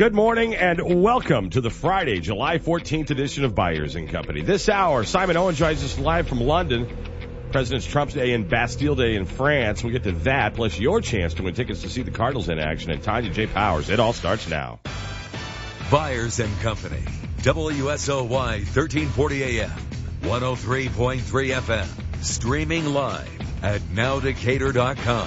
Good morning and welcome to the Friday, July 14th edition of Byers & Company. This hour, Simon Owen joins us live from London. President's Trump's Day and Bastille Day in France. We'll get to that, plus your chance to win tickets to see the Cardinals in action. And Tanya J. Powers. It all starts now. Byers & Company, WSOY 1340 AM, 103.3 FM, streaming live at nowdecatur.com.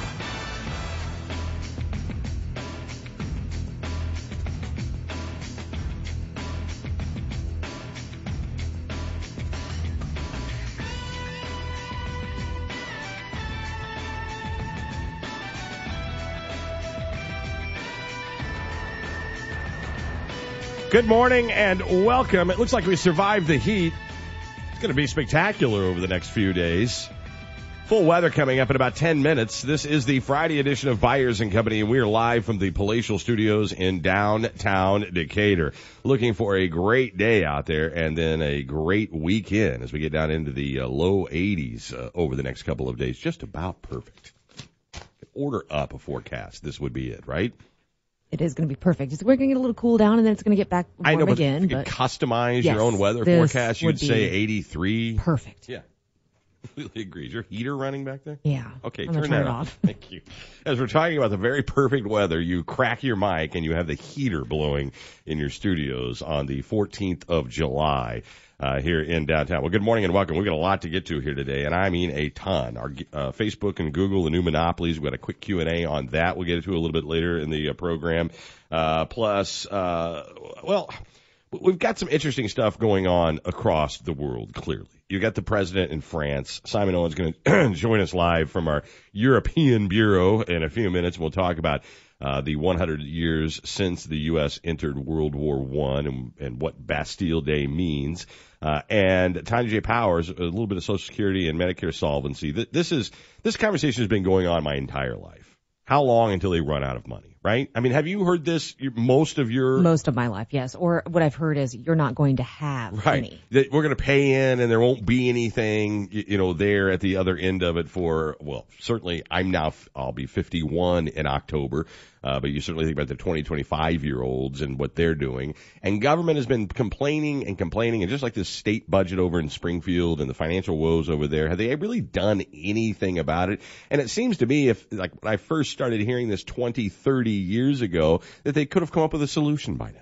Good morning and welcome. It looks like we survived the heat. It's going to be spectacular over the next few days. Full weather coming up in about 10 minutes. This is the Friday edition of Byers & Company, and we are live from the Palatial Studios in downtown Decatur. Looking for a great day out there and then a great weekend as we get down into the low 80s over the next couple of days. Just about perfect. Order up a forecast. This would be it, right? It is going to be perfect. We're going to get a little cool down, and then it's going to get back warm again. You could customize your own weather forecast. You'd say 83. Perfect. Yeah. Completely agree. Is your heater running back there? Yeah. Okay, turn that it off. Thank you. As we're talking about the very perfect weather, you crack your mic and you have the heater blowing in your studios on the 14th of July. Here in downtown. Well, good morning and welcome. We've got a lot to get to here today, and I mean a ton. Our Facebook and Google, the new monopolies, we've got a quick Q&A on that. We'll get to a little bit later in the program. Plus, we've got some interesting stuff going on across the world, clearly. You got the president in France. Simon Owen's going to join us live from our European Bureau in a few minutes. We'll talk about the 100 years since the U.S. entered World War I and what Bastille Day means. And Tanya J. Powers, a little bit of Social Security and Medicare solvency. This conversation has been going on my entire life. How long until they run out of money, right? I mean, have you heard this most of my life, yes. Or what I've heard is you're not going to have any. That we're going to pay in and there won't be anything, there at the other end of it for, well, certainly I'll be 51 in October. But you certainly think about the 20, 25-year-olds and what they're doing. And government has been complaining, and just like this state budget over in Springfield and the financial woes over there, have they really done anything about it? And it seems to me, when I first started hearing this 20, 30 years ago, that they could have come up with a solution by now.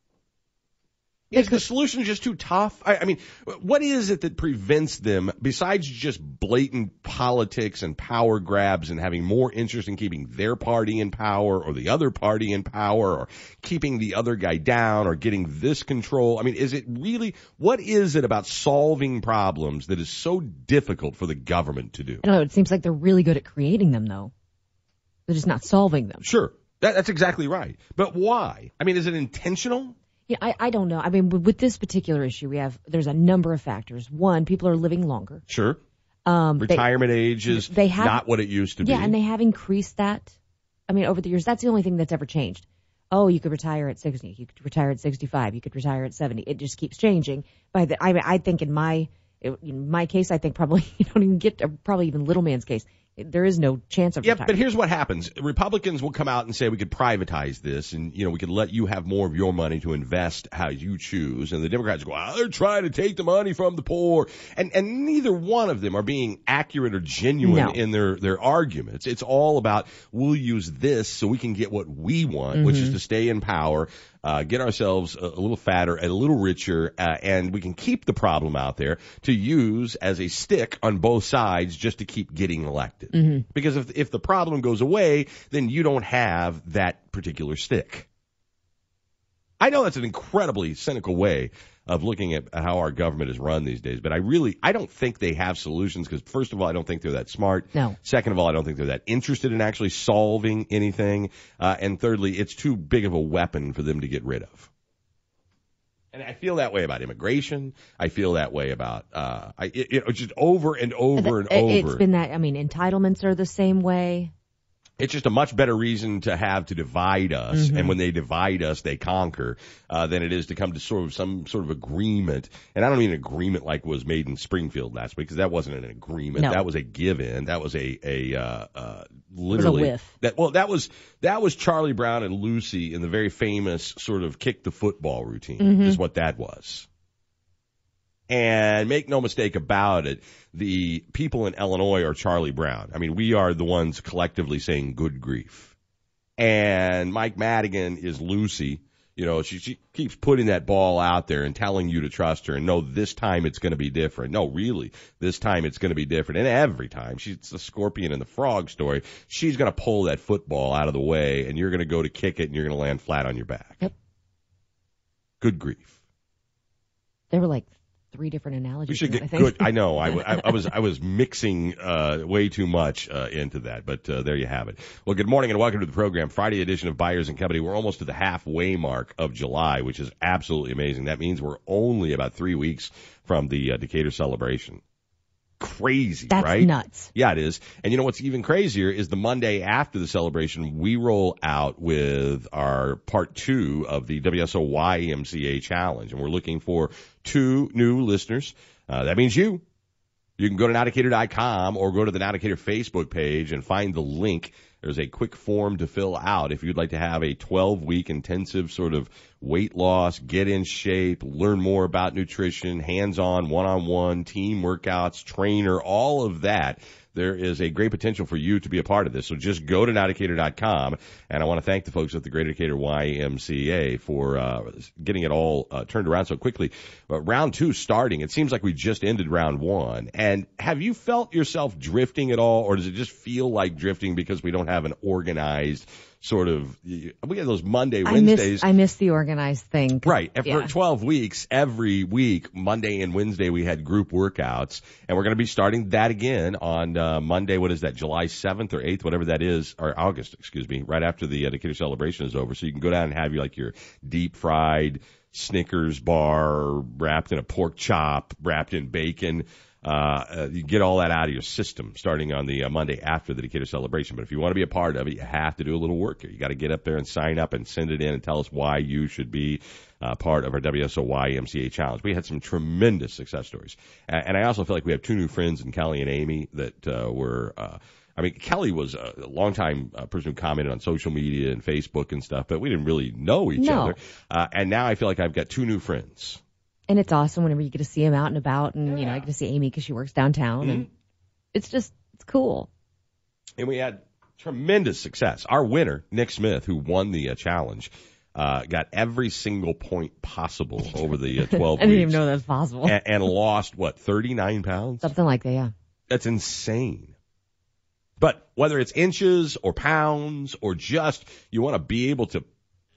Is the solution just too tough? I mean, what is it that prevents them, besides just blatant politics and power grabs and having more interest in keeping their party in power or the other party in power or keeping the other guy down or getting this control? I mean, what is it about solving problems that is so difficult for the government to do? I don't know. It seems like they're really good at creating them, though. They're just not solving them. Sure. That's exactly right. But why? I mean, is it intentional? Yeah, I don't know. I mean, with this particular issue, there's a number of factors. One, people are living longer. Sure. Retirement age is not what it used to be. Yeah, and they have increased that. I mean, over the years, that's the only thing that's ever changed. Oh, you could retire at 60. You could retire at 65. You could retire at 70. It just keeps changing. I think in my case, I think probably you don't even get probably even little man's case. There is no chance of retirement. But here's what happens. Republicans will come out and say we could privatize this and, we could let you have more of your money to invest how you choose. And the Democrats go, they're trying to take the money from the poor. And neither one of them are being accurate or genuine in their arguments. It's all about we'll use this so we can get what we want, which is to stay in power, get ourselves a little fatter and a little richer, and we can keep the problem out there to use as a stick on both sides just to keep getting elected. Mm-hmm. Because if the problem goes away, then you don't have that particular stick. I know that's an incredibly cynical way of looking at how our government is run these days, but I don't think they have solutions because, first of all, I don't think they're that smart. No. Second of all, I don't think they're that interested in actually solving anything. And thirdly, it's too big of a weapon for them to get rid of. And I feel that way about immigration. I feel that way about just over and over and over. It's been that. I mean, entitlements are the same way. It's just a much better reason to divide us, and when they divide us, they conquer, than it is to come to some sort of agreement. And I don't mean an agreement like was made in Springfield last week, because that wasn't an agreement. No. That was a give-in. That was literally It was a whiff. That was Charlie Brown and Lucy in the very famous sort of kick the football routine, is what that was. And make no mistake about it, the people in Illinois are Charlie Brown. I mean, we are the ones collectively saying good grief. And Mike Madigan is Lucy. You know, she keeps putting that ball out there and telling you to trust her. And no, this time it's going to be different. No, really, this time it's going to be different. And every time, it's the scorpion and the frog story. She's going to pull that football out of the way, and you're going to go to kick it, and you're going to land flat on your back. Yep. Good grief. There were like 3 different analogies. We should in get that, I think. good. I know. I was mixing way too much into that, but there you have it. Well, good morning and welcome to the program. Friday edition of Byers and Company. We're almost to the halfway mark of July, which is absolutely amazing. That means we're only about 3 weeks from the Decatur celebration. Crazy, That's right? nuts. Yeah, it is. And you know what's even crazier is the Monday after the celebration, we roll out with our part 2 of the WSOY MCA challenge. And we're looking for 2 new listeners. That means you. You can go to nowdecatur.com or go to the Now Decatur Facebook page and find the link. There's a quick form to fill out if you'd like to have a 12-week intensive sort of weight loss, get in shape, learn more about nutrition, hands-on, one-on-one, team workouts, trainer, all of that. There is a great potential for you to be a part of this. So just go to nowdecatur.com, and I want to thank the folks at the Greater Decatur YMCA for getting it all turned around so quickly. But round 2 starting, it seems like we just ended round 1. And have you felt yourself drifting at all, or does it just feel like drifting because we don't have an organized sort of, we have those Monday, Wednesdays. I miss the organized thing. Right. And Yeah. for 12 weeks, every week, Monday and Wednesday, we had group workouts. And we're going to be starting that again on Monday. What is that? July 7th or 8th, whatever that is, or August, excuse me, right after the Decatur celebration is over. So you can go down and have your deep fried Snickers bar wrapped in a pork chop, wrapped in bacon. You get all that out of your system starting on the Monday after the Decatur celebration. But if you want to be a part of it, you have to do a little work here. You got to get up there and sign up and send it in and tell us why you should be part of our WSOY MCA challenge. We had some tremendous success stories. And I also feel like we have 2 new friends in Kelly and Amy that were Kelly was a longtime person who commented on social media and Facebook and stuff, but we didn't really know each other. And now I feel like I've got 2 new friends. And it's awesome whenever you get to see him out and about, and I get to see Amy because she works downtown, and it's cool. And we had tremendous success. Our winner, Nick Smith, who won the challenge, got every single point possible over the 12 weeks. I didn't even know that was possible. And lost, 39 pounds? Something like that, yeah. That's insane. But whether it's inches or pounds or just you want to be able to,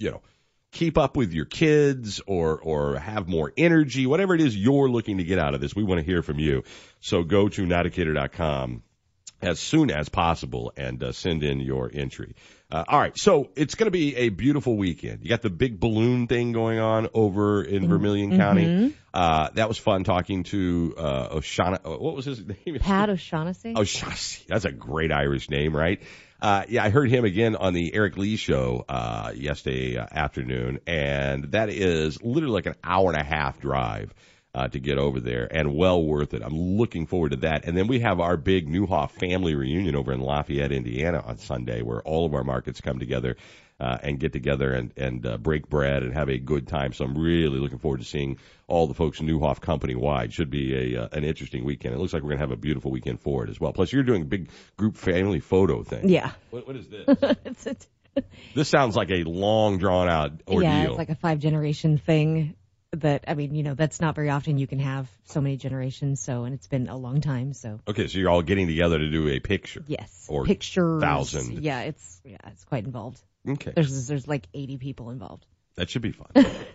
keep up with your kids or have more energy, whatever it is you're looking to get out of this, we want to hear from you. So go to nowdecatur.com as soon as possible and send in your entry. All right, so it's going to be a beautiful weekend. You got the big balloon thing going on over in Vermilion County. That was fun talking to O'Shaughnessy. What was his name? Pat O'Shaughnessy. O'Shaughnessy. That's a great Irish name, right? I heard him again on the Eric Lee show yesterday afternoon, and that is literally like an hour and a half drive to get over there, and well worth it. I'm looking forward to that. And then we have our big Newhoff family reunion over in Lafayette, Indiana on Sunday, where all of our markets come together and get together and break bread and have a good time. So I'm really looking forward to seeing all the folks in Newhoff company-wide. Should be an interesting weekend. It looks like we're going to have a beautiful weekend for it as well. Plus, you're doing a big group family photo thing. Yeah. What is this? This sounds like a long, drawn-out ordeal. Yeah, it's like a 5-generation thing. That, that's not very often you can have so many generations, and it's been a long time, so. Okay, so you're all getting together to do a picture. Yes. Or pictures. 1,000. Yeah, it's quite involved. Okay. There's like 80 people involved. That should be fun.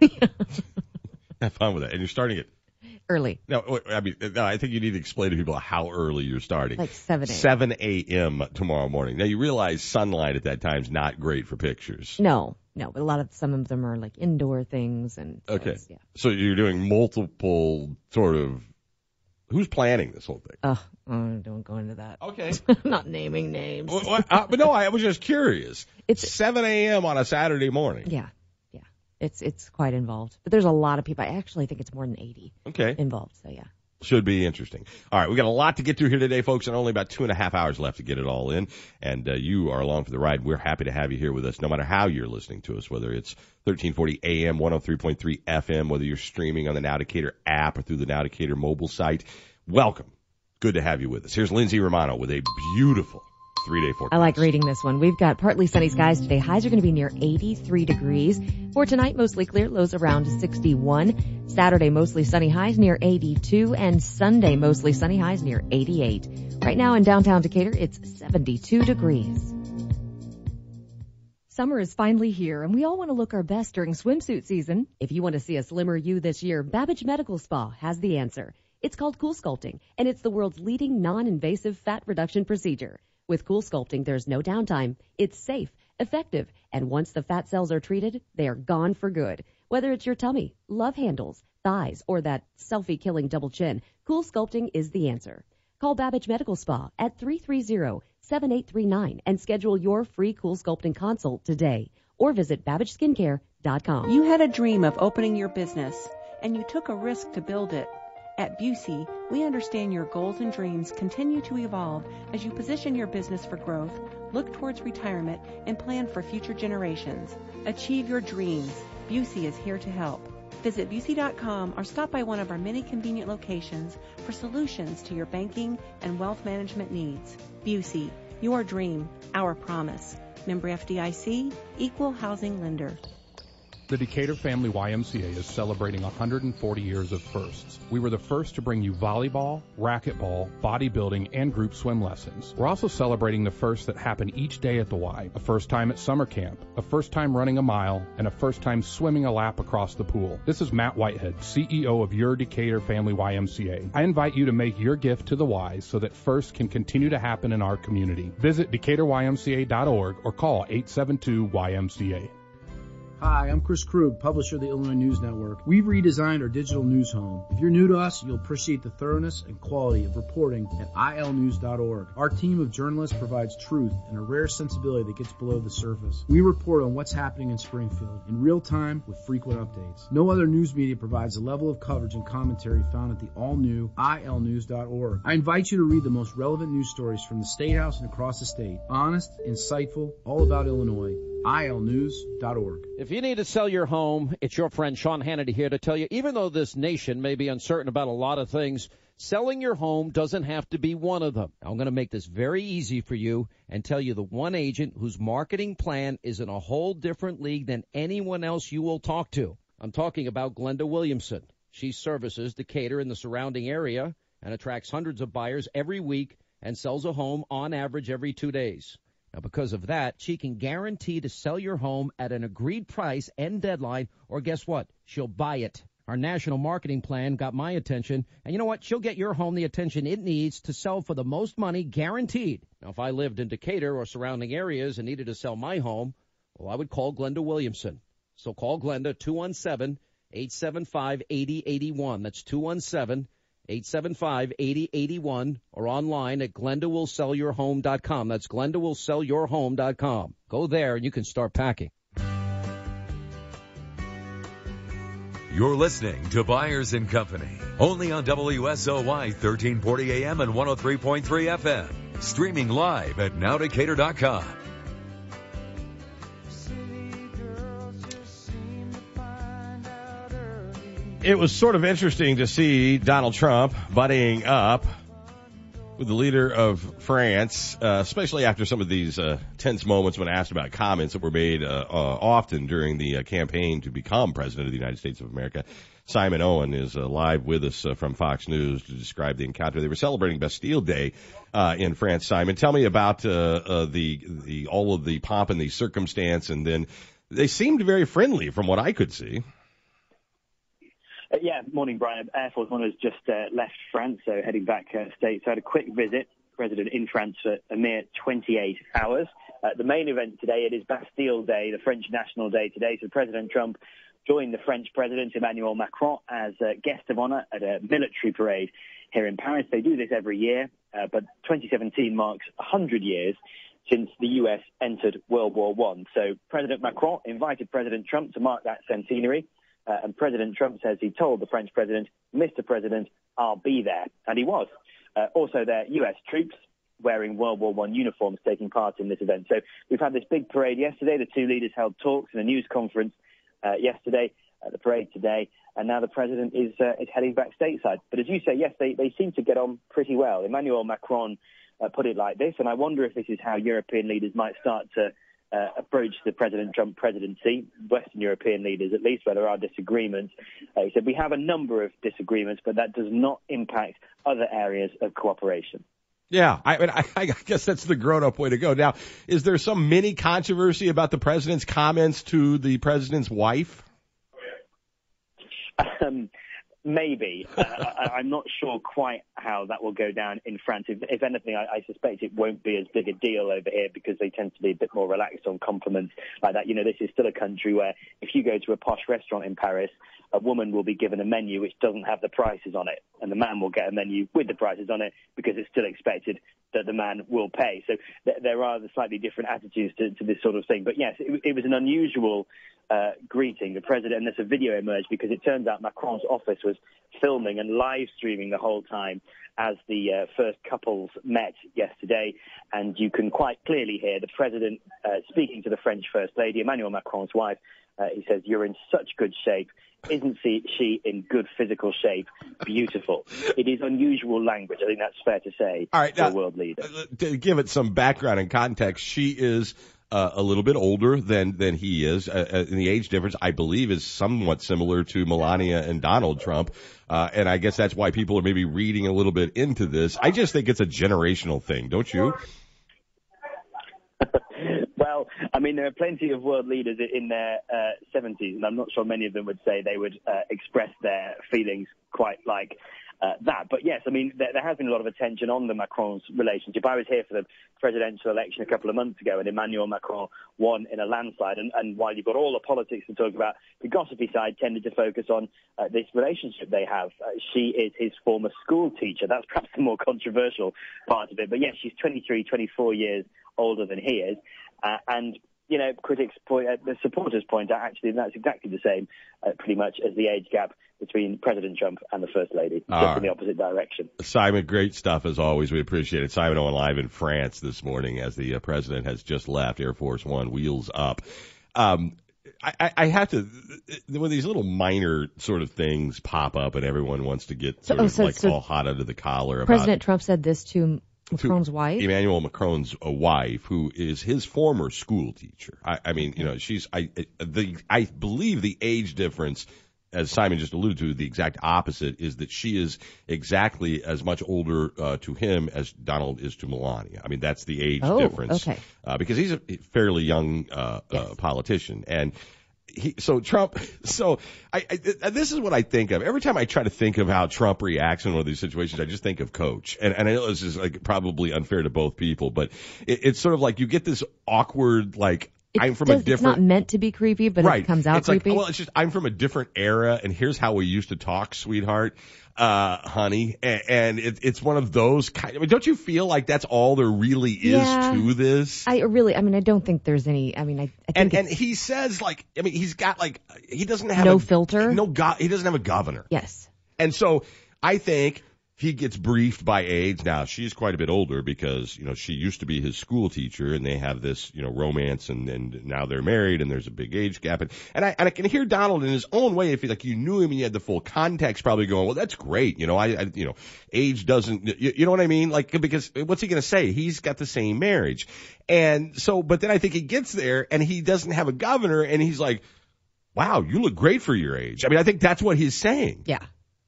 Have fun with that. And you're starting it early. No, I think you need to explain to people how early you're starting. Like 7 a.m. 7 a.m. tomorrow morning. Now, you realize sunlight at that time is not great for pictures. No, but some of them are like indoor things. And so okay. So you're doing multiple sort of, who's planning this whole thing? don't go into that. Okay. I'm not naming names. But no, I was just curious. It's 7 a.m. on a Saturday morning. Yeah. It's quite involved. But there's a lot of people. I actually think it's more than 80 involved. So, yeah. Should be interesting. All right, we got a lot to get to here today, folks, and only about 2.5 hours left to get it all in. And you are along for the ride. We're happy to have you here with us, no matter how you're listening to us, whether it's 1340 AM, 103.3 FM, whether you're streaming on the Now Decatur app or through the Now Decatur mobile site. Welcome. Good to have you with us. Here's Lindsay Romano with a beautiful 3-day forecast. I like reading this one. We've got partly sunny skies today. Highs are going to be near 83 degrees. For tonight, mostly clear, lows around 61. Saturday, mostly sunny, highs near 82. And Sunday, mostly sunny, highs near 88. Right now in downtown Decatur, it's 72 degrees. Summer is finally here, and we all want to look our best during swimsuit season. If you want to see a slimmer you this year, Babbage Medical Spa has the answer. It's called Cool Sculpting, and it's the world's leading non-invasive fat reduction procedure. With Cool Sculpting, there's no downtime. It's safe, effective, and once the fat cells are treated, they are gone for good. Whether it's your tummy, love handles, thighs, or that selfie-killing double chin, Cool Sculpting is the answer. Call Babbage Medical Spa at 330-7839 and schedule your free Cool Sculpting consult today. Or visit BabbageSkincare.com. You had a dream of opening your business, and you took a risk to build it. At Busey, we understand your goals and dreams continue to evolve as you position your business for growth, look towards retirement, and plan for future generations. Achieve your dreams. Busey is here to help. Visit Busey.com or stop by one of our many convenient locations for solutions to your banking and wealth management needs. Busey, your dream, our promise. Member FDIC, Equal Housing Lender. The Decatur Family YMCA is celebrating 140 years of firsts. We were the first to bring you volleyball, racquetball, bodybuilding, and group swim lessons. We're also celebrating the firsts that happen each day at the Y. A first time at summer camp, a first time running a mile, and a first time swimming a lap across the pool. This is Matt Whitehead, CEO of your Decatur Family YMCA. I invite you to make your gift to the Y so that firsts can continue to happen in our community. Visit DecaturYMCA.org or call 872-YMCA. Hi, I'm Chris Krug, publisher of the Illinois News Network. We've redesigned our digital news home. If you're new to us, you'll appreciate the thoroughness and quality of reporting at ilnews.org. Our team of journalists provides truth and a rare sensibility that gets below the surface. We report on what's happening in Springfield in real time with frequent updates. No other news media provides the level of coverage and commentary found at the all-new ilnews.org. I invite you to read the most relevant news stories from the State House and across the state. Honest, insightful, all about Illinois. ilnews.org. If you need to sell your home, it's your friend Sean Hannity here to tell you, even though this nation may be uncertain about a lot of things, selling your home doesn't have to be one of them. I'm going to make this very easy for you and tell you the one agent whose marketing plan is in a whole different league than anyone else you will talk to. I'm talking about Glenda Williamson. She services Decatur and the surrounding area and attracts hundreds of buyers every week and sells a home on average every 2 days. Now, because of that, she can guarantee to sell your home at an agreed price and deadline, or guess what? She'll buy it. Our national marketing plan got my attention, and you know what? She'll get your home the attention it needs to sell for the most money, guaranteed. Now, if I lived in Decatur or surrounding areas and needed to sell my home, well, I would call Glenda Williamson. So call Glenda, 217-875-8081. That's 217-875-8081, or online at GlendaWillSellYourHome.com. That's GlendaWillSellYourHome.com. Go there and you can start packing. You're listening to Buyers and Company, only on WSOY 1340 AM and 103.3 FM. Streaming live at NowDecatur.com. It was sort of interesting to see Donald Trump buddying up with the leader of France, especially after some of these tense moments when asked about comments that were made often during the campaign to become president of the United States of America. Simon Owen is live with us from Fox News to describe the encounter. They were celebrating Bastille Day in France. Simon, tell me about the all of the pomp and the circumstance, and then they seemed very friendly from what I could see. Yeah, morning, Brian. Air Force One has just left France, so heading back state. So I had a quick visit, President in France for a mere 28 hours. The main event today, it is Bastille Day, the French National Day today. So President Trump joined the French President Emmanuel Macron as a guest of honor at a military parade here in Paris. They do this every year, but 2017 marks 100 years since the U.S. entered World War I. So President Macron invited President Trump to mark that centenary, and President Trump says he told the French president, "Mr. President, I'll be there." And he was. Also, there are U.S. troops wearing World War I uniforms taking part in this event. So we've had this big parade yesterday. The two leaders held talks in a news conference yesterday, the parade today, and now the president is heading back stateside. But as you say, yes, they seem to get on pretty well. Emmanuel Macron put it like this, and I wonder if this is how European leaders might start to approach the President Trump presidency, Western European leaders at least, where there are disagreements. He said, we have a number of disagreements, but that does not impact other areas of cooperation. Yeah, I guess that's the grown-up way to go. Now, is there some mini controversy about the president's comments to the president's wife? Maybe. I'm not sure quite how that will go down in France. If anything, I suspect it won't be as big a deal over here because they tend to be a bit more relaxed on compliments like that. You know, this is still a country where if you go to a posh restaurant in Paris, a woman will be given a menu which doesn't have the prices on it, and the man will get a menu with the prices on it because it's still expected that the man will pay. So there are the slightly different attitudes to this sort of thing. But yes, it was an unusual greeting. The president, and there's a video emerged because it turns out Macron's office was filming and live streaming the whole time as the first couples met yesterday. And you can quite clearly hear the president speaking to the French First Lady, Emmanuel Macron's wife. He says, "You're in such good shape. Isn't she in good physical shape? Beautiful." It is unusual language. I think that's fair to say. All right, for a world leader. To give it some background and context, she is a little bit older than he is. And the age difference, I believe, is somewhat similar to Melania and Donald Trump. And I guess that's why people are maybe reading a little bit into this. I just think it's a generational thing, don't you? Well, I mean, there are plenty of world leaders in their 70s, and I'm not sure many of them would say they would express their feelings quite like that. But yes, I mean, there has been a lot of attention on the Macron's relationship. I was here for the presidential election a couple of months ago, and Emmanuel Macron won in a landslide. And while you've got all the politics to talk about, the gossipy side tended to focus on this relationship they have. She is his former school teacher. That's perhaps the more controversial part of it. But yes, she's 23, 24 years older than he is. And you know, critics point, the supporters point out actually that's exactly the same, pretty much, as the age gap between President Trump and the First Lady, just in the opposite direction. Simon, great stuff as always. We appreciate it. Simon Owen live in France this morning as the president has just left Air Force One, wheels up. I have to, when these little minor sort of things pop up and everyone wants to get all hot under the collar. President Trump said this to Macron's wife? Emmanuel Macron's wife, who is his former school teacher. I mean, you know, I believe the age difference, as Simon just alluded to, the exact opposite is that she is exactly as much older to him as Donald is to Melania. I mean, that's the age difference. Okay. Because he's a fairly young politician. And Trump, this is what I think of. Every time I try to think of how Trump reacts in one of these situations, I just think of Coach. And I know this is like probably unfair to both people, but it's sort of like you get this awkward, like, it's not meant to be creepy, but it comes out creepy. Like, well, it's just, I'm from a different era, and here's how we used to talk, sweetheart, honey. And it's one of those kind of, don't you feel like that's all there really is to this? I don't think there's any, I think and he says, like, I mean, he's got, like, he doesn't have no filter. He doesn't have a governor. Yes. And so I think he gets briefed by age. Now, she's quite a bit older because, you know, she used to be his school teacher, and they have this, you know, romance, and now they're married, and there's a big age gap. And I can hear Donald in his own way, if you knew him and you had the full context, probably going, well, that's great. You know, age doesn't, you know what I mean? Like, because what's he going to say? He's got the same marriage. And so, but then I think he gets there and he doesn't have a governor, and he's like, wow, you look great for your age. I mean, I think that's what he's saying. Yeah.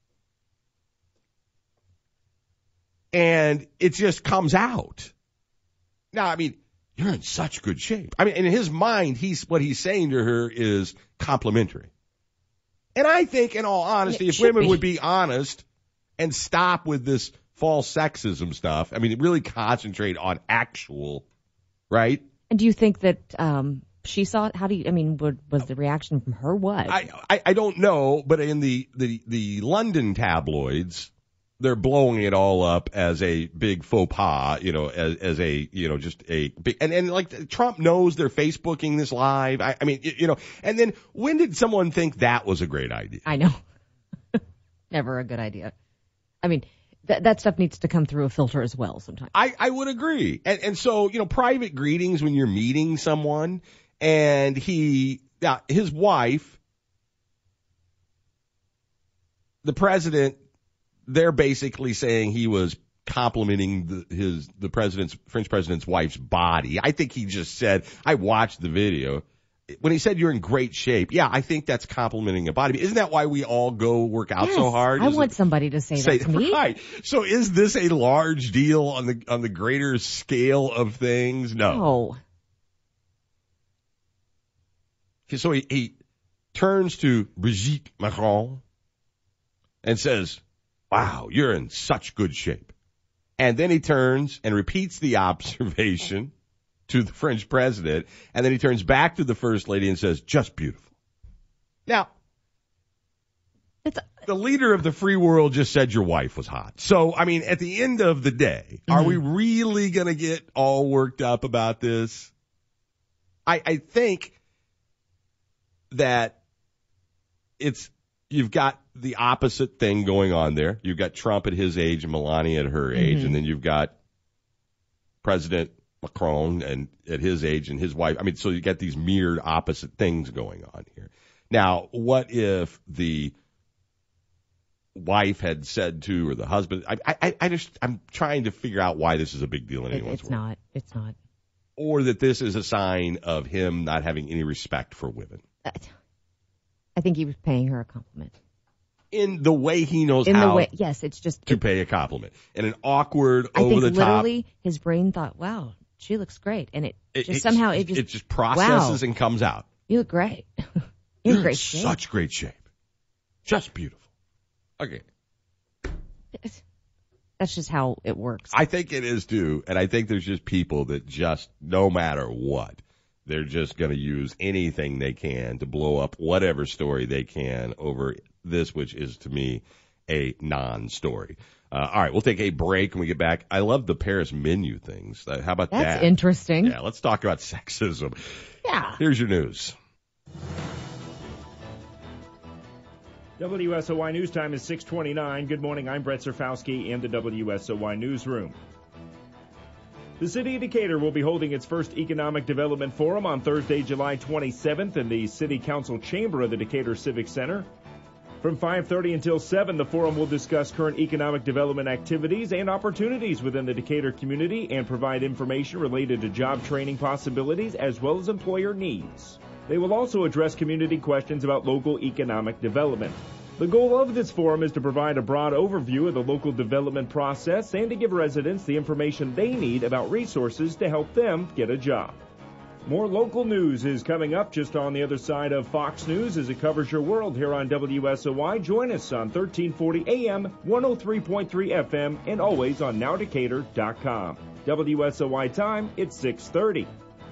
And it just comes out. Now, I mean, you're in such good shape. I mean, in his mind, what he's saying to her is complimentary. And I think, in all honesty, if women would be honest and stop with this false sexism stuff, I mean, really concentrate on actual, right? And do you think that she saw it? How do you, I mean, was the reaction from her what? I don't know, but in the London tabloids, they're blowing it all up as a big faux pas, as a, just a big, and like Trump knows they're Facebooking this live. I mean, and then when did someone think that was a great idea? I know. Never a good idea. I mean, that stuff needs to come through a filter as well sometimes. I would agree. And so, private greetings when you're meeting someone, and his wife, the president, they're basically saying he was complimenting the French president's wife's body. I think he just said, I watched the video. When he said you're in great shape, yeah, I think that's complimenting a body. Isn't that why we all go work out so hard? I want somebody to say that to me. Right. So is this a large deal on the greater scale of things? No. So he turns to Brigitte Macron and says, wow, you're in such good shape. And then he turns and repeats the observation to the French president, and then he turns back to the first lady and says, just beautiful. Now, the leader of the free world just said your wife was hot. So, I mean, at the end of the day, are we really going to get all worked up about this? I think that you've got the opposite thing going on there. You've got Trump at his age and Melania at her age, and then you've got President Macron and at his age and his wife. I mean, so you get these mirrored opposite things going on here. Now, what if the wife had said to, or the husband, I'm trying to figure out why this is a big deal in anyone's world. It's not. Or that this is a sign of him not having any respect for women. I think he was paying her a compliment. In the way he knows yes, it's just to pay a compliment. In an awkward, I over think the top. Literally, his brain thought, wow, she looks great. And it just processes and comes out. You look great. You're in great shape. Such great shape. Just beautiful. Okay. That's just how it works. I think it is too. And I think there's just people that just, no matter what, they're just going to use anything they can to blow up whatever story they can over this, which is to me a non-story. All right, we'll take a break when we get back. I love the Paris menu things. How about that? That's interesting. Yeah, let's talk about sexism. Yeah. Here's your news. WSOY News Time is 6:29. Good morning. I'm Brett Zerfowski in the WSOY Newsroom. The City of Decatur will be holding its first Economic Development Forum on Thursday, July 27th in the City Council Chamber of the Decatur Civic Center. From 5:30 until 7, the forum will discuss current economic development activities and opportunities within the Decatur community and provide information related to job training possibilities as well as employer needs. They will also address community questions about local economic development. The goal of this forum is to provide a broad overview of the local development process and to give residents the information they need about resources to help them get a job. More local news is coming up just on the other side of Fox News as it covers your world here on WSOY. Join us on 1340 AM, 103.3 FM, and always on nowdecatur.com. WSOY time, it's 6:30.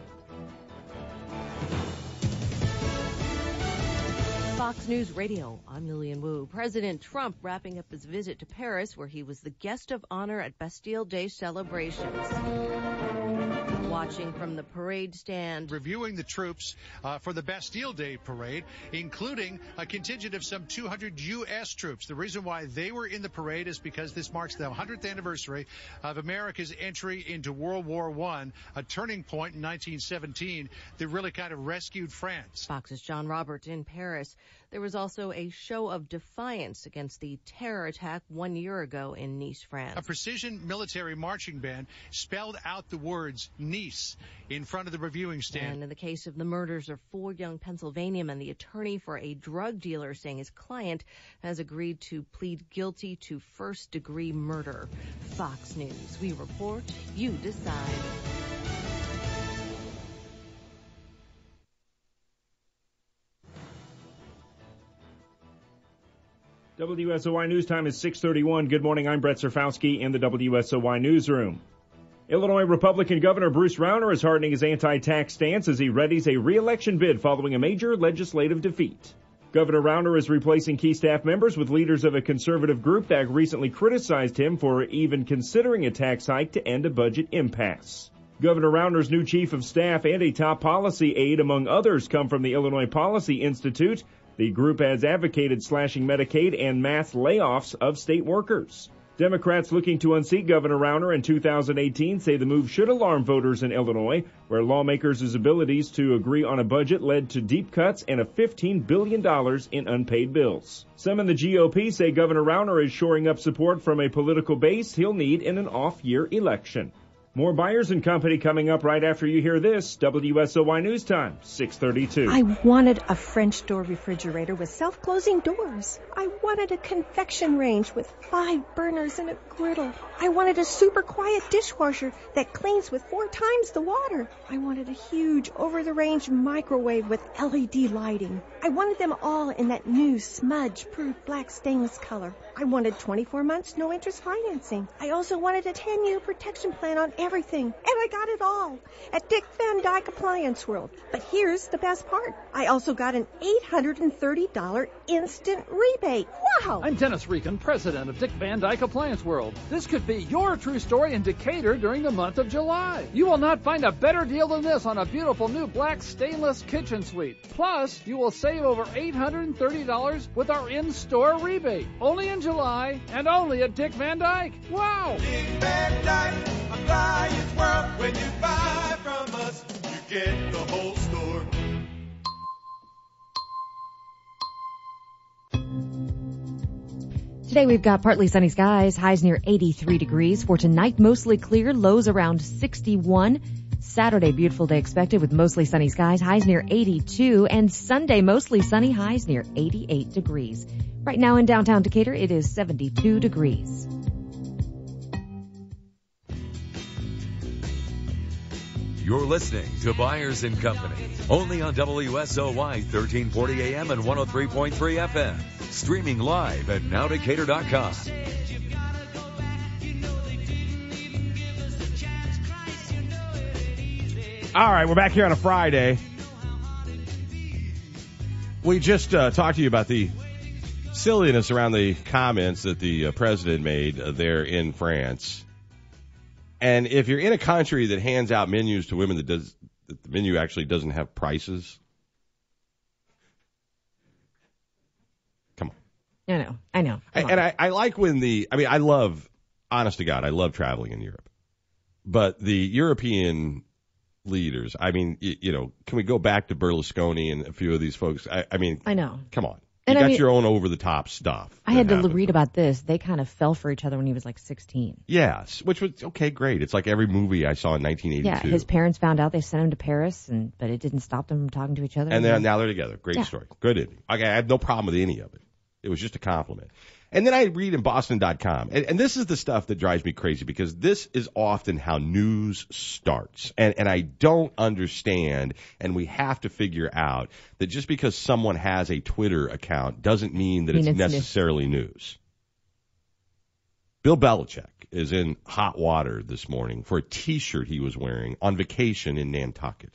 Fox News Radio, I'm Lillian Wu. President Trump wrapping up his visit to Paris, where he was the guest of honor at Bastille Day celebrations. Watching from the parade stand. Reviewing the troops for the Bastille Day parade, including a contingent of some 200 U.S. troops. The reason why they were in the parade is because this marks the 100th anniversary of America's entry into World War I, a turning point in 1917 that really kind of rescued France. Fox's John Roberts in Paris. There was also a show of defiance against the terror attack 1 year ago in Nice, France. A precision military marching band spelled out the words Nice in front of the reviewing stand. And in the case of the murders of 4 young Pennsylvaniamen, the attorney for a drug dealer saying his client has agreed to plead guilty to first-degree murder. Fox News. We report, you decide. WSOY News Time is 6:31. Good morning. I'm Brett Zerfowski in the WSOY Newsroom. Illinois Republican Governor Bruce Rauner is hardening his anti-tax stance as he readies a re-election bid following a major legislative defeat. Governor Rauner is replacing key staff members with leaders of a conservative group that recently criticized him for even considering a tax hike to end a budget impasse. Governor Rauner's new chief of staff and a top policy aide, among others, come from the Illinois Policy Institute. The group has advocated slashing Medicaid and mass layoffs of state workers. Democrats looking to unseat Governor Rauner in 2018 say the move should alarm voters in Illinois, where lawmakers' abilities to agree on a budget led to deep cuts and a $15 billion in unpaid bills. Some in the GOP say Governor Rauner is shoring up support from a political base he'll need in an off-year election. More Byers and Company coming up right after you hear this. WSOY News Time, 6:32. I wanted a French door refrigerator with self-closing doors. I wanted a convection range with 5 burners and a griddle. I wanted a super quiet dishwasher that cleans with 4 times the water. I wanted a huge over-the-range microwave with LED lighting. I wanted them all in that new smudge-proof black stainless color. I wanted 24 months no-interest financing. I also wanted a 10-year protection plan on everything. And I got it all at Dick Van Dyke Appliance World. But here's the best part. I also got an $830 instant rebate. Wow! I'm Dennis Regan, president of Dick Van Dyke Appliance World. This could be your true story in Decatur during the month of July. You will not find a better deal than this on a beautiful new black stainless kitchen suite. Plus, you will save over $830 with our in-store rebate. Only in July and only at Dick Van Dyke. Wow! Dick Van Dyke Appliance World. When you buy from us, you get the whole store. Today we've got partly sunny skies, highs near 83 degrees. For tonight, mostly clear, lows around 61. Saturday, beautiful day expected with mostly sunny skies, highs near 82. And Sunday, mostly sunny, highs near 88 degrees. Right now in downtown Decatur, it is 72 degrees. You're listening to Byers and Company, only on WSOY 1340 AM and 103.3 FM. Streaming live at nowdecatur.com. All right, we're back here on a Friday. We just talked to you about the silliness around the comments that the president made there in France. And if you're in a country that hands out menus to women that the menu actually doesn't have prices, come on. I know. I like when I love, honest to God, I love traveling in Europe. But the European leaders, can we go back to Berlusconi and a few of these folks? I know. Come on. You got your own over-the-top stuff. I had to read about this. They kind of fell for each other when he was like 16. Yes, which was, okay, great. It's like every movie I saw in 1982. Yeah, his parents found out. They sent him to Paris, but it didn't stop them from talking to each other. And now they're together. Great story. Good ending. Okay, I have no problem with any of it. It was just a compliment. And then I read in Boston.com, and this is the stuff that drives me crazy because this is often how news starts. And I don't understand, and we have to figure out that just because someone has a Twitter account doesn't mean that it's necessarily news. Bill Belichick is in hot water this morning for a T-shirt he was wearing on vacation in Nantucket.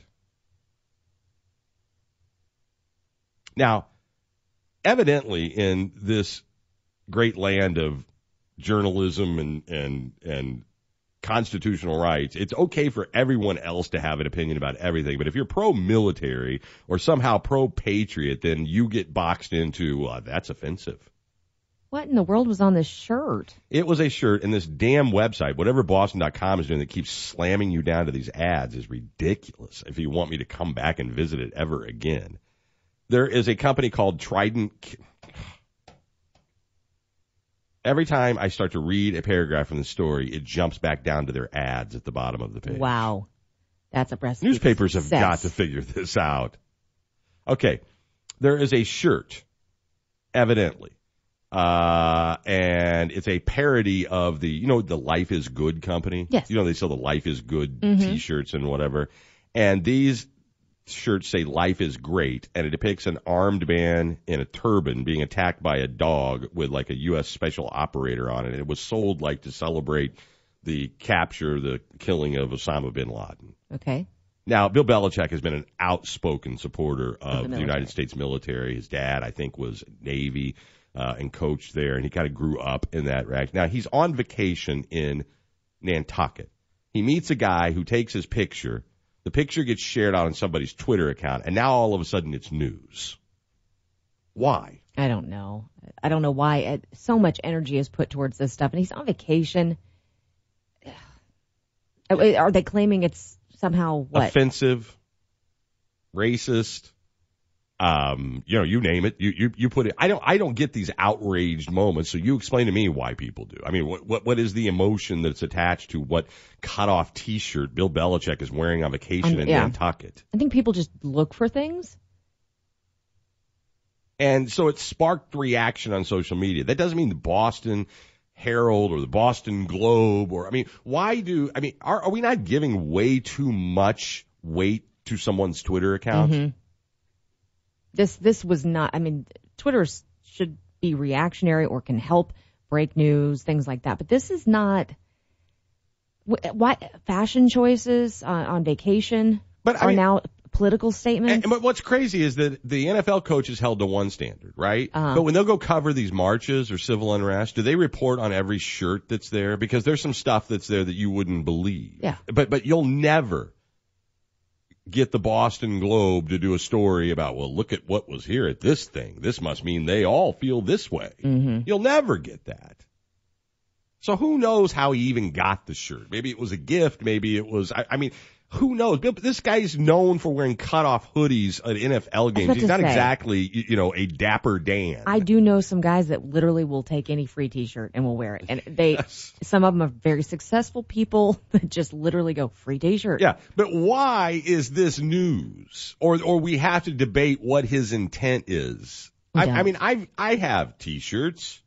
Now, evidently in this great land of journalism and constitutional rights, it's okay for everyone else to have an opinion about everything. But if you're pro-military or somehow pro-patriot, then you get boxed into, that's offensive. What in the world was on this shirt? It was a shirt, and this damn website, whatever Boston.com is doing that keeps slamming you down to these ads is ridiculous if you want me to come back and visit it ever again. There is a company called Trident. Every time I start to read a paragraph from the story, it jumps back down to their ads at the bottom of the page. Wow. That's a recipe. Newspapers have got to figure this out. Okay. There is a shirt, evidently. And it's a parody of the Life is Good company. Yes. They sell the Life is Good T-shirts and whatever. And these shirts say life is great, and it depicts an armed man in a turban being attacked by a dog with like a U.S. special operator on it. And it was sold like to celebrate the killing of Osama bin Laden. Okay. Now, Bill Belichick has been an outspoken supporter of the the United States military. His dad, I think, was Navy and coached there, and he kind of grew up in that rank. Now, he's on vacation in Nantucket. He meets a guy who takes his picture. The picture gets shared out on somebody's Twitter account, and now all of a sudden it's news. Why? I don't know. I don't know why so much energy is put towards this stuff, and he's on vacation. Are they claiming it's somehow what? Offensive, racist, you name it. You put it. I don't get these outraged moments. So you explain to me why people do. I mean, what is the emotion that's attached to what cutoff T-shirt Bill Belichick is wearing on vacation in Nantucket? I think people just look for things. And so it sparked reaction on social media. That doesn't mean the Boston Herald or the Boston Globe are we not giving way too much weight to someone's Twitter account? Mm-hmm. This was not, Twitter should be reactionary or can help break news, things like that. But this is not, why fashion choices on vacation are now political statements. But what's crazy is that the NFL coaches held to one standard, right? But when they'll go cover these marches or civil unrest, do they report on every shirt that's there? Because there's some stuff that's there that you wouldn't believe. Yeah. But you'll never get the Boston Globe to do a story about, well, look at what was here at this thing. This must mean they all feel this way. Mm-hmm. You'll never get that. So who knows how he even got the shirt? Maybe it was a gift. Maybe it was, who knows? This guy's known for wearing cutoff hoodies at NFL games. He's not exactly, a dapper Dan. I do know some guys that literally will take any free T-shirt and will wear it. And some of them are very successful people that just literally go, free T-shirt. Yeah, but why is this news? Or we have to debate what his intent is. I have T-shirts.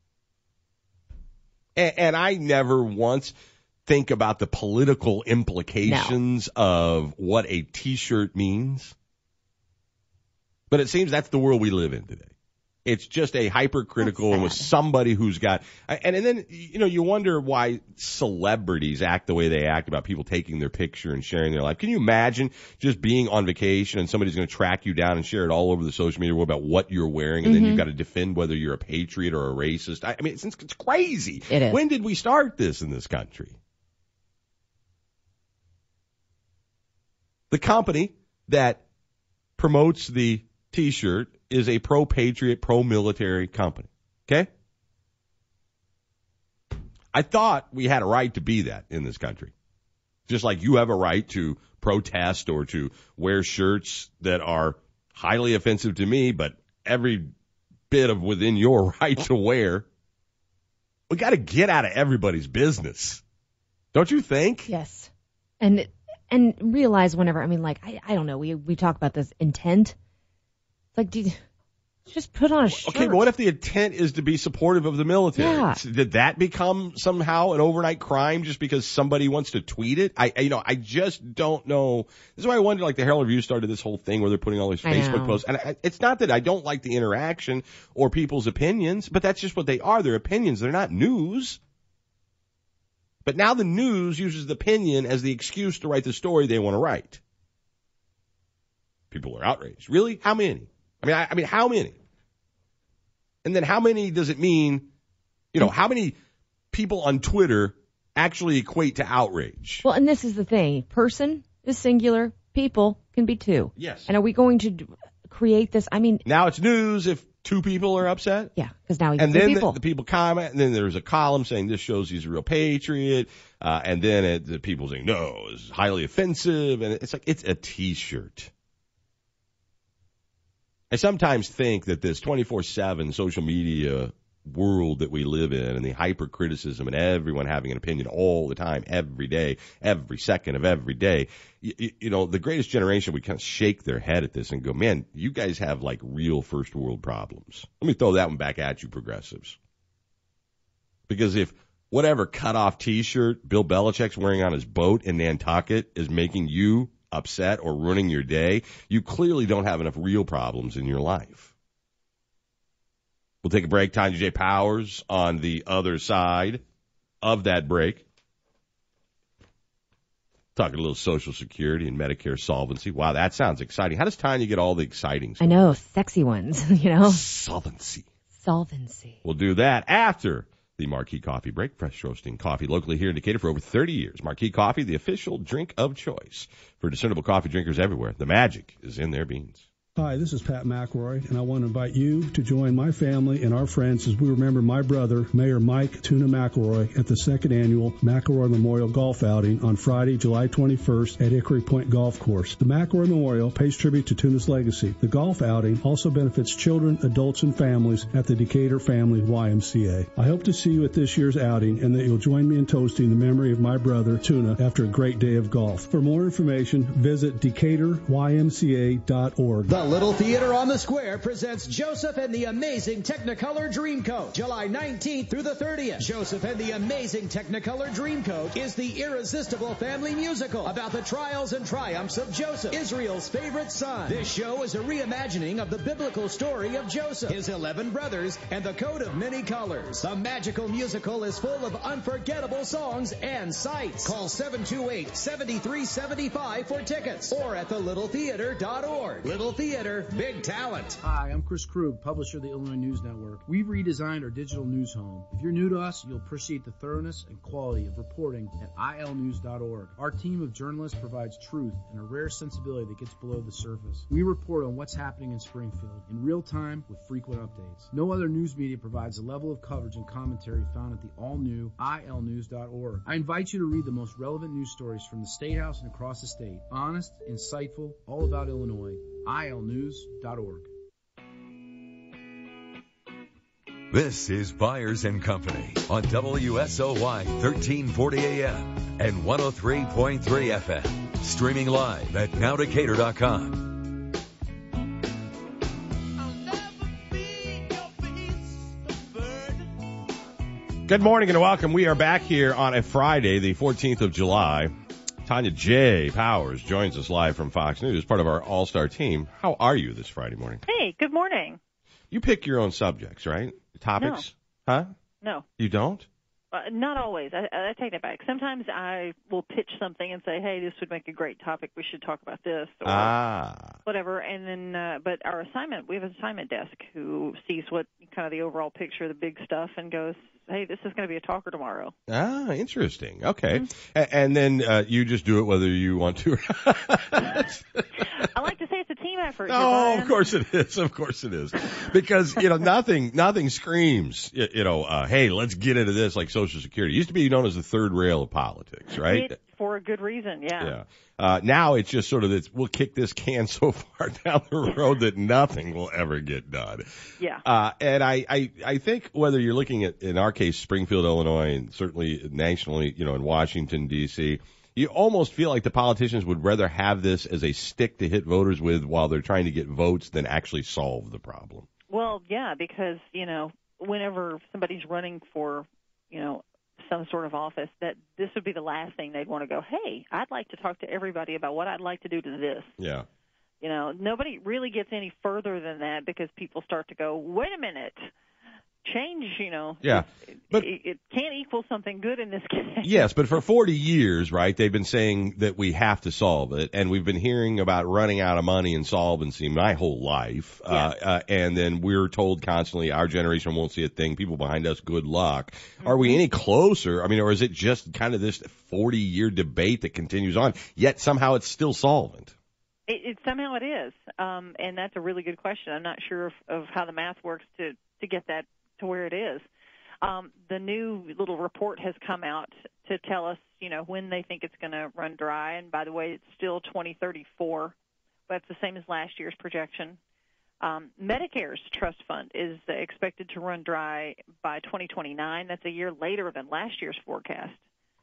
And I never once think about the political implications of what a T-shirt means. But it seems that's the world we live in today. It's just a hypercritical with somebody who's got, and then, you wonder why celebrities act the way they act about people taking their picture and sharing their life. Can you imagine just being on vacation and somebody's going to track you down and share it all over the social media world about what you're wearing, and then you've got to defend whether you're a patriot or a racist? It's crazy. It is. When did we start this in this country? The company that promotes the T-shirt is a pro-patriot, pro-military company. Okay? I thought we had a right to be that in this country. Just like you have a right to protest or to wear shirts that are highly offensive to me, but every bit of within your right to wear. We got to get out of everybody's business. Don't you think? Yes. And realize whenever, I don't know, we talk about this intent. It's like, just put on a shirt. Okay, but what if the intent is to be supportive of the military? Yeah. Did that become somehow an overnight crime just because somebody wants to tweet it? I just don't know. This is why I wonder, the Herald Review started this whole thing where they're putting all these Facebook posts. And it's not that I don't like the interaction or people's opinions, but that's just what they are. They're opinions. They're not news. But now the news uses the opinion as the excuse to write the story they want to write. People are outraged. Really? How many? How many? And then how many does it mean, how many people on Twitter actually equate to outrage? Well, and this is the thing. Person is singular. People can be two. Yes. And are we going to create this? Now it's news if two people are upset. Yeah, because now and then the people comment, and then there's a column saying this shows he's a real patriot, and then the people saying no, it's highly offensive, and it's like it's a T-shirt. I sometimes think that this 24/7 social media world that we live in and the hypercriticism and everyone having an opinion all the time, every day, every second of every day, the greatest generation would kind of shake their head at this and go, man, you guys have real first world problems. Let me throw that one back at you, progressives. Because if whatever cutoff T-shirt Bill Belichick's wearing on his boat in Nantucket is making you upset or ruining your day, you clearly don't have enough real problems in your life. We'll take a break. Tanya J. Powers on the other side of that break. Talking a little Social Security and Medicare solvency. Wow, that sounds exciting. How does Tanya get all the exciting stuff? I know, sexy ones, you know. Solvency. Solvency. We'll do that after the Marquee Coffee break. Fresh roasting coffee locally here in Decatur for over 30 years. Marquee Coffee, the official drink of choice for discernible coffee drinkers everywhere. The magic is in their beans. Hi, this is Pat McElroy, and I want to invite you to join my family and our friends as we remember my brother, Mayor Mike Tuna McElroy, at the second annual McElroy Memorial Golf Outing on Friday, July 21st at Hickory Point Golf Course. The McElroy Memorial pays tribute to Tuna's legacy. The golf outing also benefits children, adults, and families at the Decatur Family YMCA. I hope to see you at this year's outing and that you'll join me in toasting the memory of my brother, Tuna, after a great day of golf. For more information, visit DecaturYMCA.org. The Little Theater on the Square presents Joseph and the Amazing Technicolor Dreamcoat, July 19th through the 30th. Joseph and the Amazing Technicolor Dreamcoat is the irresistible family musical about the trials and triumphs of Joseph, Israel's favorite son. This show is a reimagining of the biblical story of Joseph, his 11 brothers, and the coat of many colors. The magical musical is full of unforgettable songs and sights. Call 728-7375 for tickets or at thelittletheater.org. Little Theater, big talent. Hi, I'm Chris Krug, publisher of the Illinois News Network. We've redesigned our digital news home. If you're new to us, you'll appreciate the thoroughness and quality of reporting at ilnews.org. Our team of journalists provides truth and a rare sensibility that gets below the surface. We report on what's happening in Springfield in real time with frequent updates. No other news media provides the level of coverage and commentary found at the all-new ilnews.org. I invite you to read the most relevant news stories from the State House and across the state. Honest, insightful, all about Illinois. ilnews.org. This is Byers and Company on WSOY 1340 AM and 103.3 FM. Streaming live at nowdecatur.com. Good morning and welcome. We are back here on a Friday, the 14th of July. Tanya J. Powers joins us live from Fox News, part of our all-star team. How are you this Friday morning? Hey, good morning. You pick your own subjects, right? Topics? No. Huh? No. You don't? Not always. I take that back. Sometimes I will pitch something and say, hey, this would make a great topic. We should talk about this or whatever. And then, but our assignment, we have an assignment desk who sees what kind of the overall picture, the big stuff, and goes, hey, this is going to be a talker tomorrow. Ah, interesting. Okay. Mm-hmm. And then you just do it whether you want to. I like to say it's a team effort. Oh, of course it is. Of course it is. Because, nothing screams, hey, let's get into this like Social Security. It used to be known as the third rail of politics, right? For a good reason, yeah. Now it's just sort of this, we'll kick this can so far down the road that nothing will ever get done. Yeah. And I think whether you're looking at, in our case, Springfield, Illinois, and certainly nationally, in Washington, D.C., you almost feel like the politicians would rather have this as a stick to hit voters with while they're trying to get votes than actually solve the problem. Well, yeah, because, whenever somebody's running for, some sort of office, that this would be the last thing they'd want to go, hey, I'd like to talk to everybody about what I'd like to do to this. Yeah. Nobody really gets any further than that because people start to go, wait a minute, change, Yeah. But it can't equal something good in this case. Yes, but for 40 years, right, they've been saying that we have to solve it, and we've been hearing about running out of money and solvency my whole life. Yeah. And then we're told constantly our generation won't see a thing. People behind us, good luck. Mm-hmm. Are we any closer? I mean, or is it just kind of this 40-year debate that continues on, yet somehow it's still solvent? Somehow it is, and that's a really good question. I'm not sure of how the math works to get that to where it is. The new little report has come out to tell us, when they think it's going to run dry. And by the way, it's still 2034. That's the same as last year's projection. Medicare's trust fund is expected to run dry by 2029. That's a year later than last year's forecast.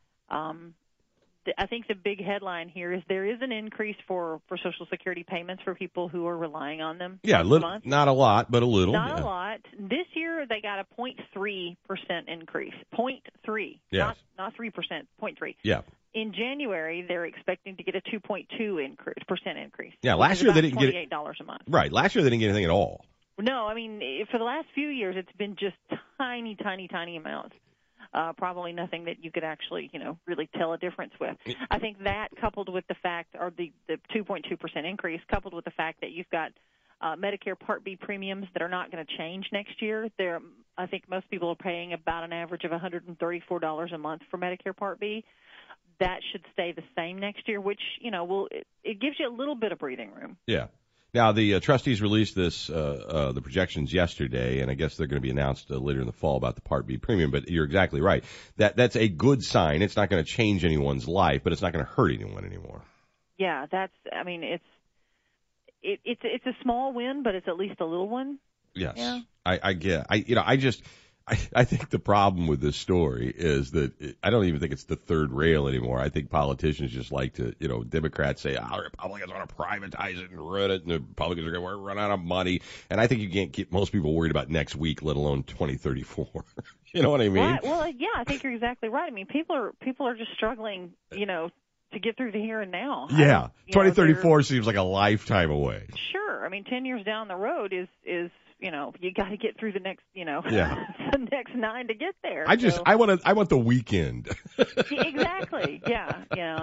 I think the big headline here is there is an increase for Social Security payments for people who are relying on them. Yeah, not a lot, but a little. Not a lot. This year they got a 0.3% increase. 0.3. Yes. Not 3%, 0.3. Yeah. In January, they're expecting to get a 2.2% increase. Yeah, last year they didn't get $28 a month. Right. Last year they didn't get anything at all. No, I mean, for the last few years, it's been just tiny, tiny, tiny amounts. Probably nothing that you could actually, really tell a difference with. I think that coupled with the fact, or the 2.2% increase, coupled with the fact that you've got Medicare Part B premiums that are not going to change next year. I think most people are paying about an average of $134 a month for Medicare Part B. That should stay the same next year, which, it gives you a little bit of breathing room. Yeah. Now, the trustees released the projections yesterday, and I guess they're going to be announced later in the fall about the Part B premium, but you're exactly right. That's a good sign. It's not going to change anyone's life, but it's not going to hurt anyone anymore. Yeah, it's a small win, but it's at least a little one. Yes. Yeah. I think the problem with this story is that I don't even think it's the third rail anymore. I think politicians just like to, Democrats say, Republicans want to privatize it and run it, and the Republicans are going to run out of money. And I think you can't get most people worried about next week, let alone 2034. You know what I mean? Right. Well, yeah, I think you're exactly right. I mean, people are just struggling, to get through the here and now. Yeah. 2034 seems like a lifetime away. Sure. I mean, 10 years down the road is you got to get through the next, the next 9 to get there. I want the weekend. Exactly. Yeah.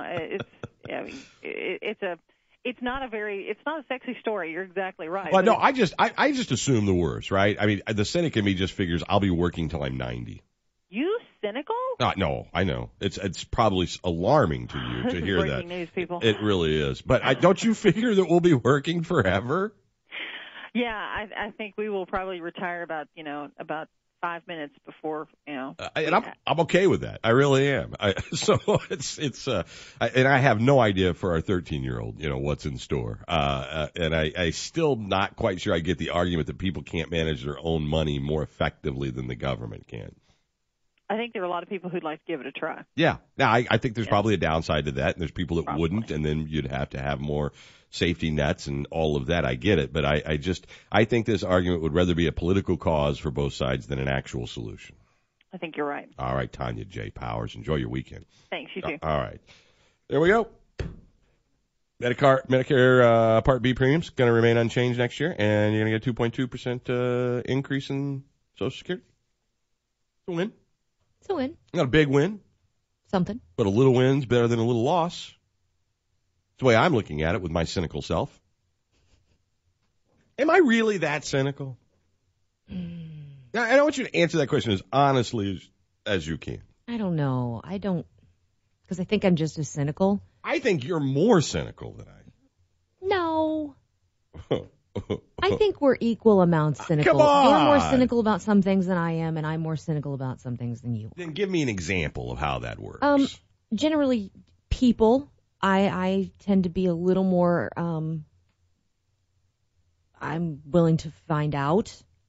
It's not a sexy story. You're exactly right. Well, no, I just assume the worst, right? I mean, the cynic in me just figures I'll be working till I'm 90. You cynical? No, I know. It's probably alarming to you to hear that. Breaking news, people. It really is. But don't you figure that we'll be working forever? Yeah, I think we will probably retire about 5 minutes before, And I'm okay with that. I really am. So and I have no idea for our 13-year-old, what's in store. And I still not quite sure I get the argument that people can't manage their own money more effectively than the government can. I think there are a lot of people who'd like to give it a try. Yeah. Now, I think there's probably a downside to that, and there's people that wouldn't, and then you'd have to have more safety nets and all of that. I get it, but I think this argument would rather be a political cause for both sides than an actual solution. I think you're right. All right, Tanya J. Powers, enjoy your weekend. Thanks, you too. All right. There we go. Medicare Part B premiums going to remain unchanged next year, and you're going to get a 2.2% increase in Social Security. It's a win. It's a win. Not a big win. Something. But a little win's better than a little loss. It's the way I'm looking at it with my cynical self. Am I really that cynical? Now, I want you to answer that question as honestly as you can. I don't know. I don't, because I think I'm just as cynical. I think you're more cynical than I am. No. I think we're equal amounts cynical. Come on. You're more cynical about some things than I am, and I'm more cynical about some things than you are. Then give me an example of how that works. Generally, people, I tend to be a little more, I'm willing to find out.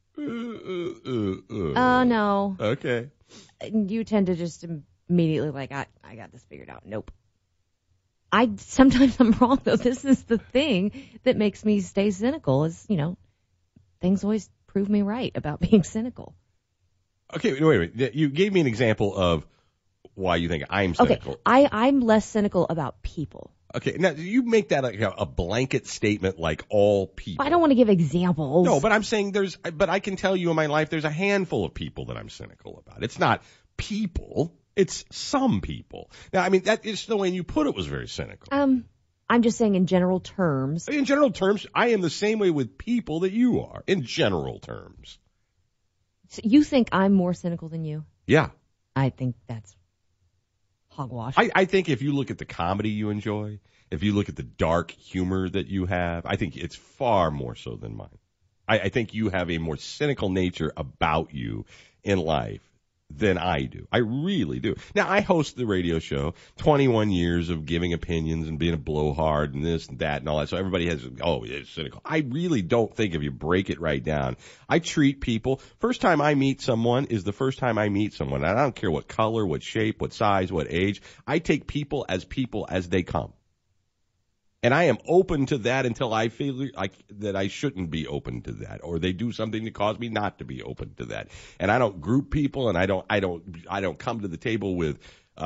No. Okay. You tend to just immediately I got this figured out. Nope. Sometimes I'm wrong, though. This is the thing that makes me stay cynical is, things always prove me right about being cynical. Okay, wait a minute. You gave me an example of why you think I'm cynical. Okay, I'm less cynical about people. Okay, now you make that like a blanket statement like all people. I don't want to give examples. No, but I'm saying but I can tell you in my life there's a handful of people that I'm cynical about. It's not people. It's some people. Now, I mean, that is the way you put it was very cynical. I'm just saying in general terms. In general terms, I am the same way with people that you are, in general terms. So you think I'm more cynical than you? Yeah. I think that's hogwash. I think if you look at the comedy you enjoy, if you look at the dark humor that you have, I think it's far more so than mine. I think you have a more cynical nature about you in life than I do. I really do. Now, I host the radio show, 21 years of giving opinions and being a blowhard and this and that and all that. So everybody has, it's cynical. I really don't think if you break it right down. I treat people, first time I meet someone is the first time I meet someone. And I don't care what color, what shape, what size, what age. I take people as they come. And I am open to that until I feel like that I shouldn't be open to that, or they do something to cause me not to be open to that. And I don't group people, and I don't come to the table with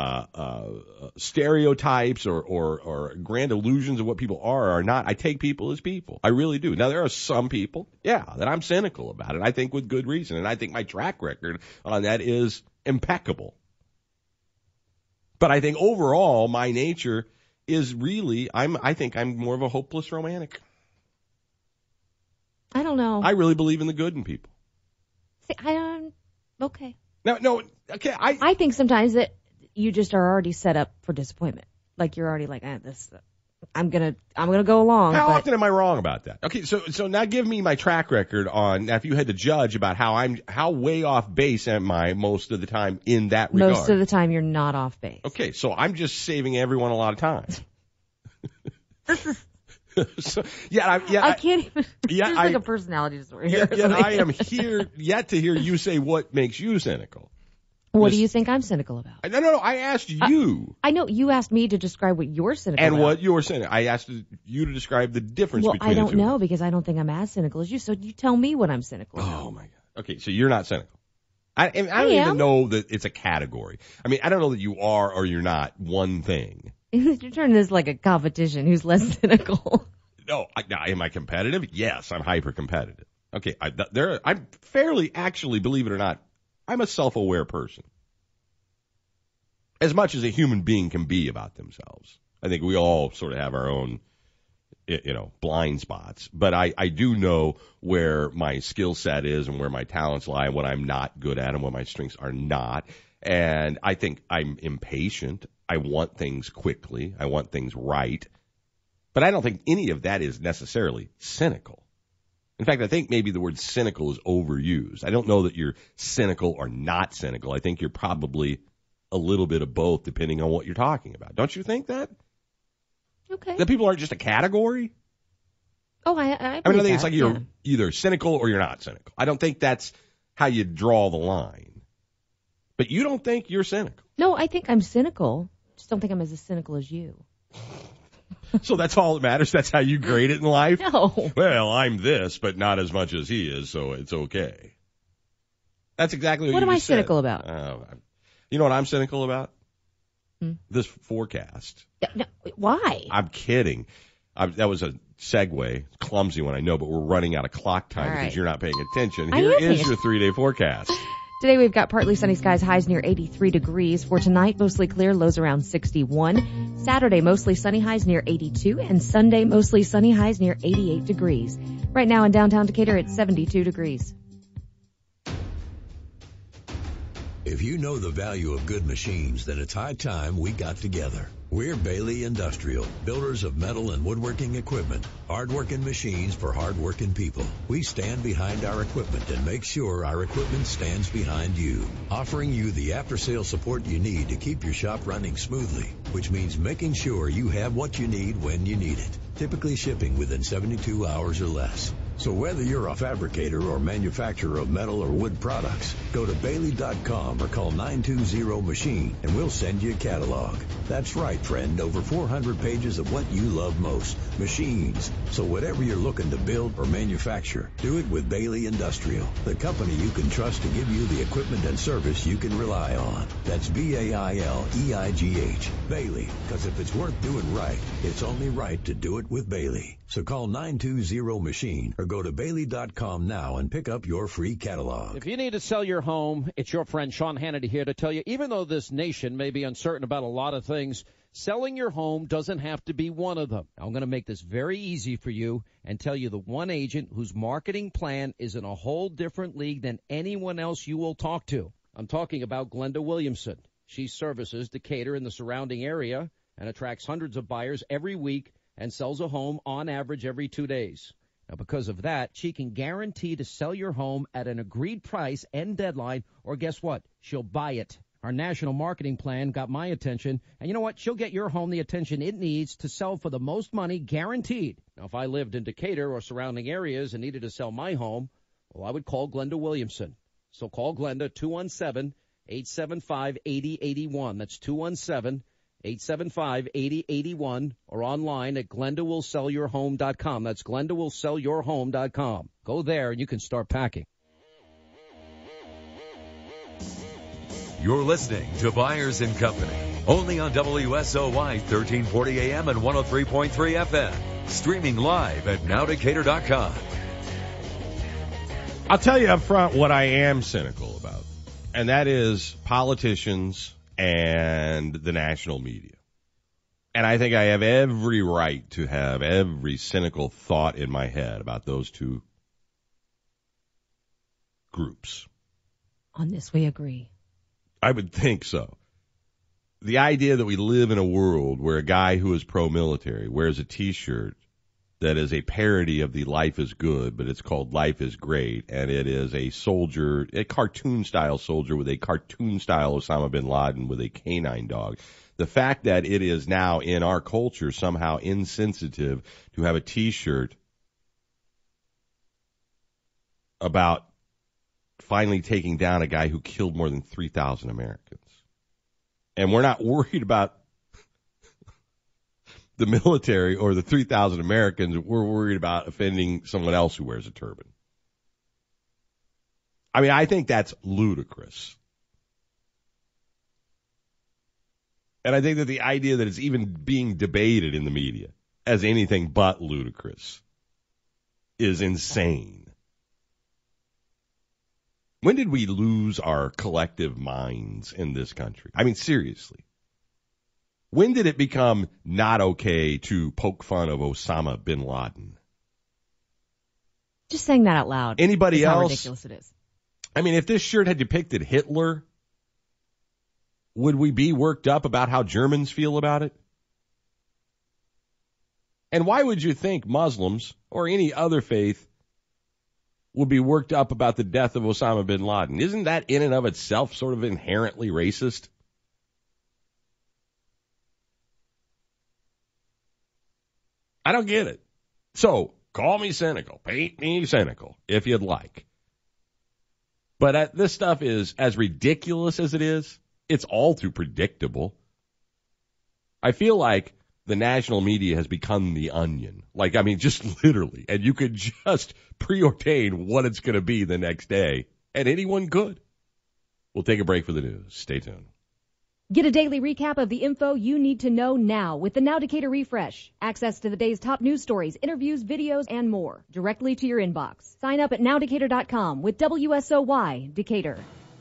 stereotypes or grand illusions of what people are or not. I take people as people. I really do. Now there are some people, that I'm cynical about it. I think with good reason, and I think my track record on that is impeccable. But I think overall, my nature is really, I think I'm more of a hopeless romantic. I don't know. I really believe in the good in people. See, okay. No, okay. I think sometimes that you just are already set up for disappointment. Like you're already like, I'm gonna go along. How often am I wrong about that? Okay, so now give me my track record on, now if you had to judge about how way off base am I most of the time in that regard? Most of the time you're not off base. Okay, so I'm just saving everyone a lot of time. So, I can't even. There's like a personality disorder here. Yet I am here yet to hear you say what makes you cynical. What do you think I'm cynical about? No. I asked you. I know you asked me to describe what you're cynical about. And what you're cynical. I asked you to describe the difference between the two. Well, I don't know because I don't think I'm as cynical as you. So you tell me what I'm cynical about. Oh my God. Okay, so you're not cynical. I don't even know that it's a category. I mean, I don't know that you are or you're not one thing. You're turning this like a competition. Who's less cynical? No, am I competitive? Yes, I'm hyper competitive. Okay, I'm fairly, actually, believe it or not, I'm a self-aware person. As much as a human being can be about themselves. I think we all sort of have our own, blind spots. But I do know where my skill set is and where my talents lie and what I'm not good at and what my strengths are not. And I think I'm impatient. I want things quickly. I want things right. But I don't think any of that is necessarily cynical. In fact, I think maybe the word cynical is overused. I don't know that you're cynical or not cynical. I think you're probably a little bit of both depending on what you're talking about. Don't you think that? Okay. That people aren't just a category? Oh, I think it's like you're either cynical or you're not cynical. I don't think that's how you draw the line. But you don't think you're cynical. No, I think I'm cynical. Just don't think I'm as cynical as you. So that's all that matters? That's how you grade it in life? No. Well, I'm this, but not as much as he is, so it's okay. That's exactly what you am I just said. cynical about? You know what I'm cynical about? This forecast. No, why? I'm kidding. That was a segue. Clumsy one, I know, but we're running out of clock time because you're not paying attention. Here is your 3-day forecast. Today we've got partly sunny skies, highs near 83 degrees. For tonight, mostly clear, lows around 61. Saturday, mostly sunny, highs near 82. And Sunday, mostly sunny, highs near 88 degrees. Right now in downtown Decatur, it's 72 degrees. If you know the value of good machines, then it's high time we got together. We're Bailey Industrial, builders of metal and woodworking equipment, hard-working machines for hard-working people. We stand behind our equipment and make sure our equipment stands behind you, offering you the after-sale support you need to keep your shop running smoothly, which means making sure you have what you need when you need it, typically shipping within 72 hours or less. So whether you're a fabricator or manufacturer of metal or wood products, go to Bailey.com or call 920-MACHINE and we'll send you a catalog. That's right, friend. Over 400 pages of what you love most, machines. So whatever you're looking to build or manufacture, do it with Bailey Industrial, the company you can trust to give you the equipment and service you can rely on. That's BAILEIGH. Bailey, because if it's worth doing right, it's only right to do it with Bailey. So call 920-MACHINE or go to Bailey.com now and pick up your free catalog. If you need to sell your home, it's your friend Sean Hannity here to tell you, even though this nation may be uncertain about a lot of things, selling your home doesn't have to be one of them. I'm going to make this very easy for you and tell you the one agent whose marketing plan is in a whole different league than anyone else you will talk to. I'm talking about Glenda Williamson. She services Decatur and the surrounding area and attracts hundreds of buyers every week and sells a home on average every 2 days. Now, because of that, she can guarantee to sell your home at an agreed price and deadline, or guess what? She'll buy it. Our national marketing plan got my attention, and you know what? She'll get your home the attention it needs to sell for the most money, guaranteed. Now, if I lived in Decatur or surrounding areas and needed to sell my home, well, I would call Glenda Williamson. So call Glenda, 217-875-8081. That's 217-875-8081 or online at GlendaWillSellYourHome.com. That's GlendaWillSellYourHome.com. Go there and you can start packing. You're listening to Byers & Company, only on WSOY 1340 AM and 103.3 FM. Streaming live at NowDecatur.com. I'll tell you up front what I am cynical about, and that is politicians and the national media. And I think I have every right to have every cynical thought in my head about those two groups. On this we agree. I would think so. The idea that we live in a world where a guy who is pro-military wears a T-shirt that is a parody of the Life is Good, but it's called Life is Great, and it is a soldier, a cartoon-style soldier with a cartoon-style Osama bin Laden with a canine dog. The fact that it is now in our culture somehow insensitive to have a T-shirt about finally taking down a guy who killed more than 3,000 Americans. And we're not worried about the military or the 3,000 Americans. We're worried about offending someone else who wears a turban. I mean, I think that's ludicrous. And I think that the idea that it's even being debated in the media as anything but ludicrous is insane. When did we lose our collective minds in this country? I mean, seriously. When did it become not okay to poke fun of Osama bin Laden? Just saying that out loud. Anybody else? How ridiculous it is. I mean, if this shirt had depicted Hitler, would we be worked up about how Germans feel about it? And why would you think Muslims or any other faith would be worked up about the death of Osama bin Laden? Isn't that in and of itself sort of inherently racist? I don't get it. So, call me cynical. Paint me cynical, if you'd like. But this stuff is, as ridiculous as it is, it's all too predictable. I feel like the national media has become the Onion. Like, I mean, just literally. And you could just preordain what it's going to be the next day. And anyone could. We'll take a break for the news. Stay tuned. Get a daily recap of the info you need to know now with the Now Decatur Refresh. Access to the day's top news stories, interviews, videos, and more directly to your inbox. Sign up at nowdecatur.com with WSOY Decatur.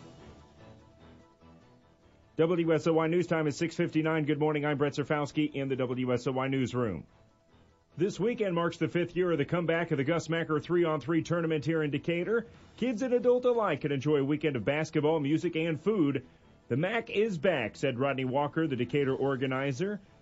WSOY News Time is 6:59. Good morning. I'm Brett Zerfowski in the WSOY Newsroom. This weekend marks the 5th year of the comeback of the Gus Macker 3-on-3 tournament here in Decatur. Kids and adults alike can enjoy a weekend of basketball, music, and food. The MAC is back, said Rodney Walker, the Decatur organizer.